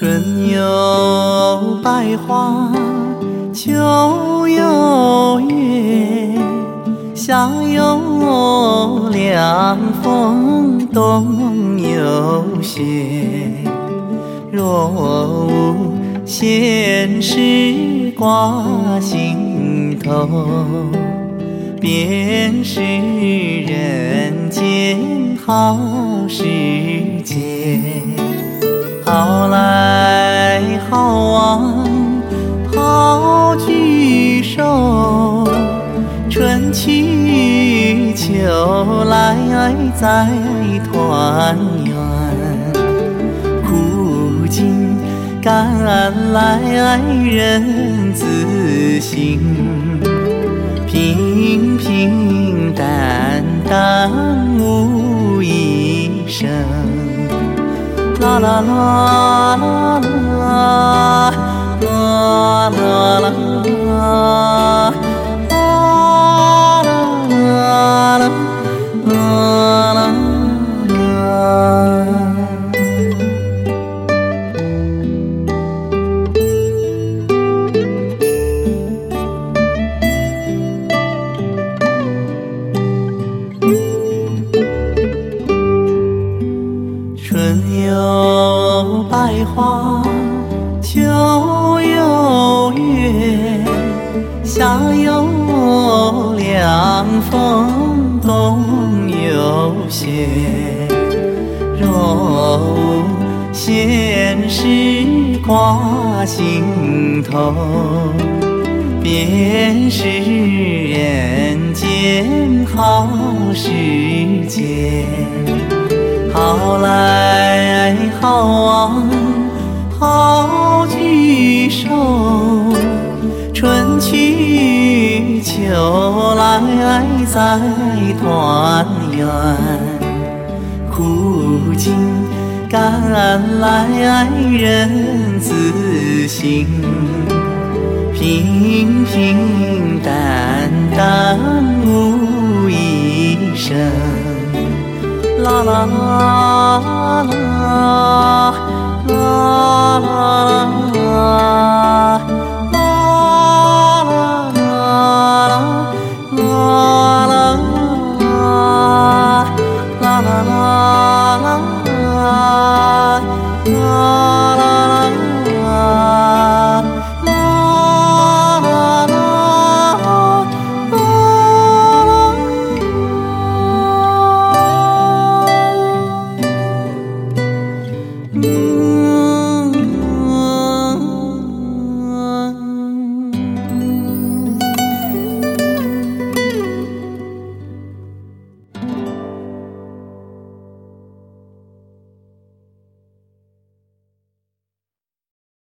春有百花，秋有月，夏有凉风，冬有雪。若无闲事挂心头，便是人间好时节。好来好往好聚首，春去秋来再团圆。苦尽甘来人自省，平平淡淡无一生。啦啦啦啦啦啦啦啦春有百花，秋有月，夏有凉风，冬有雪。若无闲事挂心头，便是人间好时节。好来好往好聚首，春去秋来再团圆。苦尽甘来人自省，平平淡淡无一生。啦啦啦啦啦。